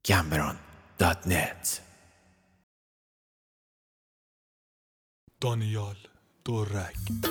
gambron.net. دانیال دورک.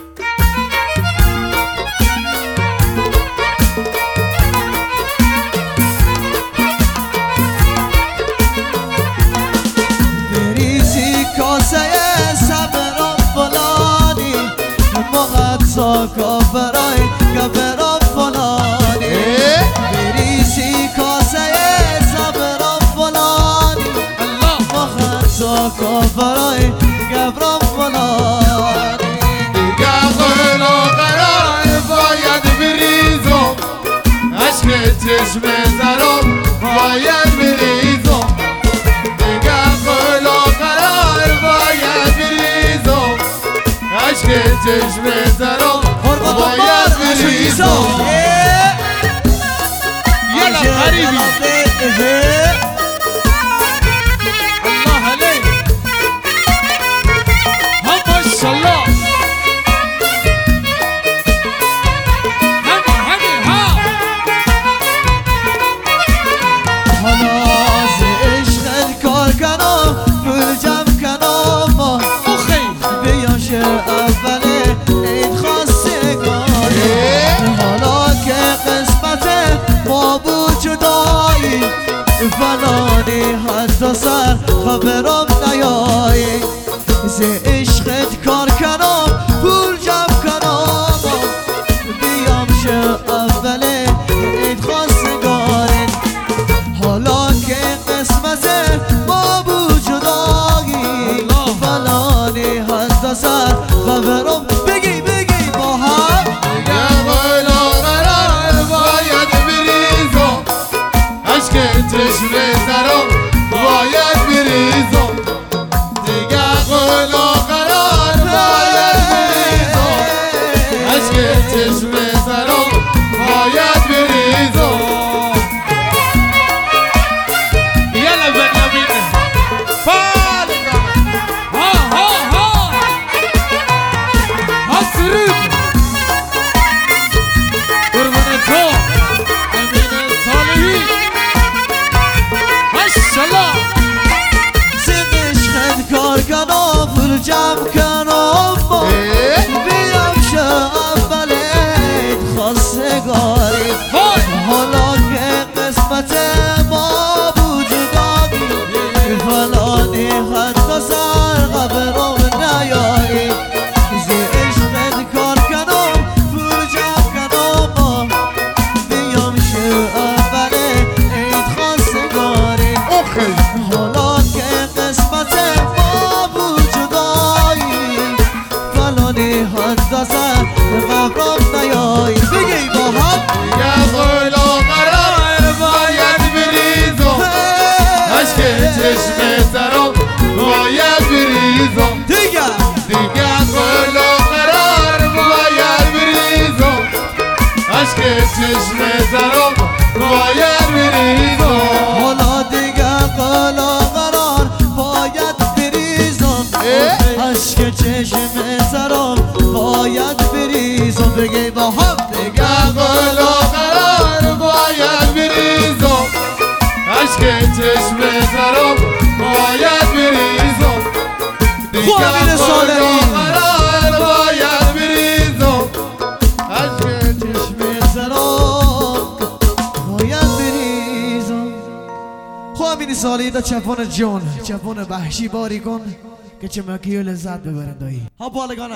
بریزی کاسه صبرم فلانی مغطا کافرای گبرم فلانی بریزی کاسه صبرم فلانی مغطا کافرای گبرم فلانی دیگه قلا قرار باید بریزم عشق چشم زرم باید بریزم دیگه قلا قرار باید بریزم عشق چشم زرم باید بریزم یلا قریبی الله علیه هم ماشالله همین ها حالا از عشق کار کنم پول جمع کنم بیاش اوله عید خواستگاری حالا که قسمت ما بود جدایی فلانی حتی سر خبرم نیایی ز عشقت کار کنم پول جمع کنم بیام شه اوله عید خواستگاری حالا که قسمت ما بود جدایی فلانی حتی سر خبرم بگی با هم دیگه قلا قرار باید بریزم عشق چشم زرم باید بریزم دیگه قلا قرار باید بریزم عشق چشم زرم باید بریزم یلا بنیامین ها سرود قربان تو امین صالحی ماشالله عشقت کار کنم پول جمع کنم بیام شه اوله عید خواستگاری حالا که قسمت ما بود جدایی فلانی حتی سر خبرم نیایی ز عشقت کار کنم پول جمع کنم بیام شه اوله عید خواستگاری حالا که قسمت ما بود جدایی فلانی حتی سر خبرم نیایی بگی با هم دیگه قلا قرار باید بریزم عشق چشم زرم باید بریزم دیگه قلا قرار باید بریزم عشق چشم زرم باید بریزم حالا دیگه قلا قرار باید بریزم عشق چشم سرم باید بریزم بگی با هم دیگه قلا قرار باید بریزم عشق چشم زرم باید بریزم دیگه امین صالحی. قرار باید بریزم عشق چشم سرم باید بریزم امین صالحی دا چپان جان چپان وحشی باری کن که چمکی و لذت ببرن دایی ها بالگانه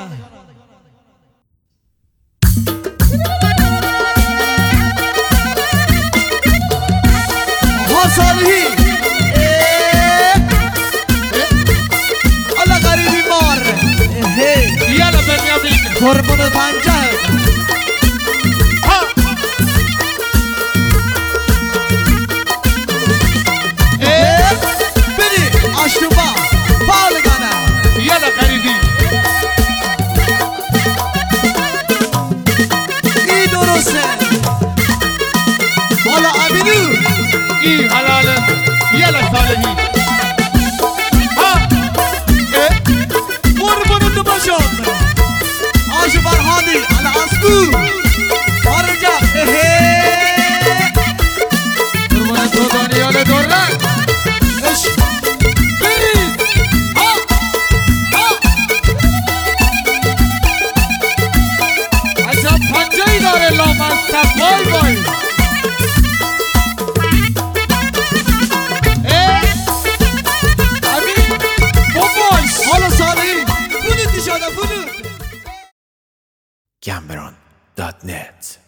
ها صالحی الله غریبی مار یلا بنیامین قربون پنجه بری آشتوبا بالگانه یلا قریبی ای درسته حالا امینو ای حلاله یلا صالحی قربون تو باشم آش فرهادی Cameron.net